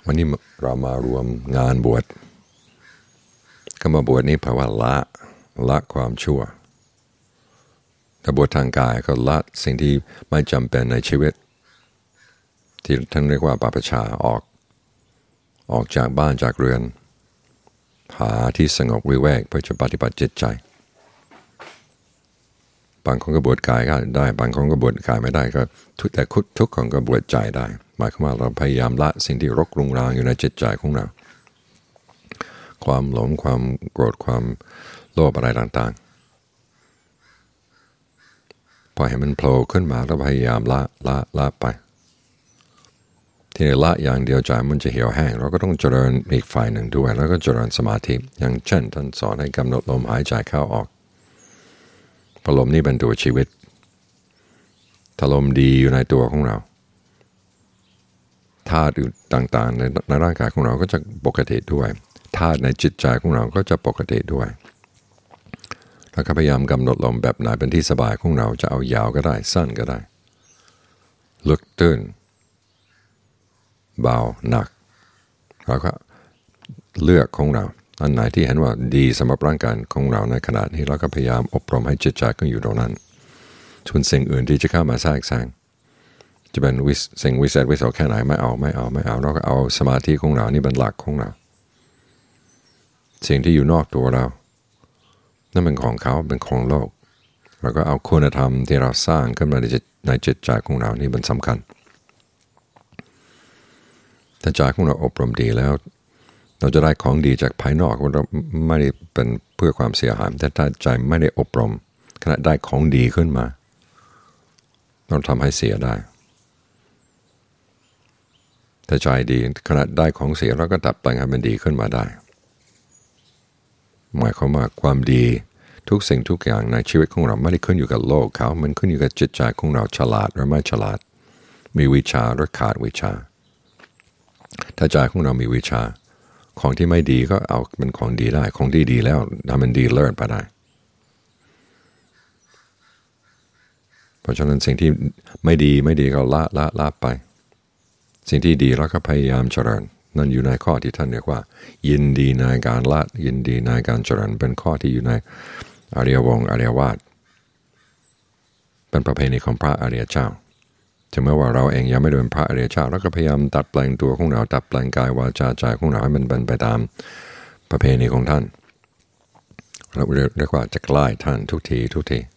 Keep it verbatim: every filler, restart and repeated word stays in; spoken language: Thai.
วันนี้เรามารวมงานบวชคำว่าบวชนี้แปลว่าละละความชั่วถ้าบวชทางกายก็ละสิ่งที่ไม่จำเป็นในชีวิตที่ท่านเรียกว่าปาปชาออกออกจากบ้านจากเรือนหาที่สงบวิเวกเพื่อจะปฏิบัติจิตใจบางคนก็บวชกายก็ได้บางคนก็บวชกายไม่ได้ก็ทุกแต่ทุกคนก็บวชใจได้หมายความว่าเราพยายามละสิ่งที่รกรุงรังอยู่ในจิตใจของเราความหลงความโกรธความโลภอะไรต่างๆพอเห็นมันโผล่ขึ้นมาเราพยายามละละละไปที่ละอย่างเดียวใจมันจะเหี่ยวแห้งเราก็ต้องเจริญอีกฝ่ายหนึ่งด้วยแล้วก็เจริญสมาธิอย่างเช่นท่านสอนให้กำหนดลมหายใจเข้าออกพลมนี่เป็นตัวชีวิตถ้าลมดีอยู่ในตัวของเราธาตุต่างๆในในร่างกายของเราก็จะปกติด้วยธาตุในจิตใจของเราก็จะปกติด้วยแล้วก็พยายามกำหนดลมแบบไหนเป็นที่สบายของเราจะเอายาวก็ได้สั้นก็ได้ลึกตื้นเบาหนักเราก็เลือกของเราอันไหนที่เห็นว่าดีสำหรับร่างกายของเราในขณะนี้เราก็พยายามอบรมให้จิตใจก็อยู่ตรงนั้นส่วนสิ่งอื่นที่จะเข้ามาแทรกแซงจะเป็นสิ่งวิเศษวิโสแค่ไหนไม่เอาไม่เอาไม่เอาเราก็เอาสมาธิของเรานี่เป็นหลักของเราสิ่งที่อยู่นอกตัวเรานั่นเป็นของเขาเป็นของโลกเราก็เอาคุณธรรมที่เราสร้างขึ้นมาในจิตในจิตใจของเรานี่เป็นสำคัญถ้าใจของเราอบรมดีแล้วเราจะได้ของดีจากภายนอกเราไม่ได้เป็นเพื่อความเสียหายแต่ถ้าใจไม่ได้อบรมขณะได้ของดีขึ้นมาเราทำให้เสียได้ถ้าใจดีขณะได้ของเสียเราก็ดัดแปลงให้มันดีขึ้นมาได้หมายความว่าความดีทุกสิ่งทุกอย่างในชีวิตของเราไม่ได้ขึ้นอยู่กับโลกเขามันขึ้นอยู่กับจิตใจของเราฉลาดหรือไม่ฉลาดมีวิชาหรือขาดวิชาถ้าใจของเรามีวิชาของที่ไม่ดีก็เอาเป็นของดีได้ของที่ดีแล้วทำมันดีเลิศไปได้เพราะฉะนั้นสิ่งที่ไม่ดีไม่ดีก็ละละละไปสิ่งที่ดีเราก็พยายามเจริญนั่นอยู่ในข้อที่ท่านเรียกว่ายินดีในการละยินดีในการเจริญเป็นข้อที่อยู่ในอริยวงศ์อริยวาสเป็นประเพณีของพระอริยเจ้าถึงแม้ว่าเราเองยังไม่ได้เป็นพระอริยเจ้าเราก็พยายามตัดแปลงตัวของเราตัดแปลงกายวาจาใจของเราให้มันเป็นไปตามประเพณีของท่านเราเรียกว่าจะใกล้ท่านทุกทีทุกที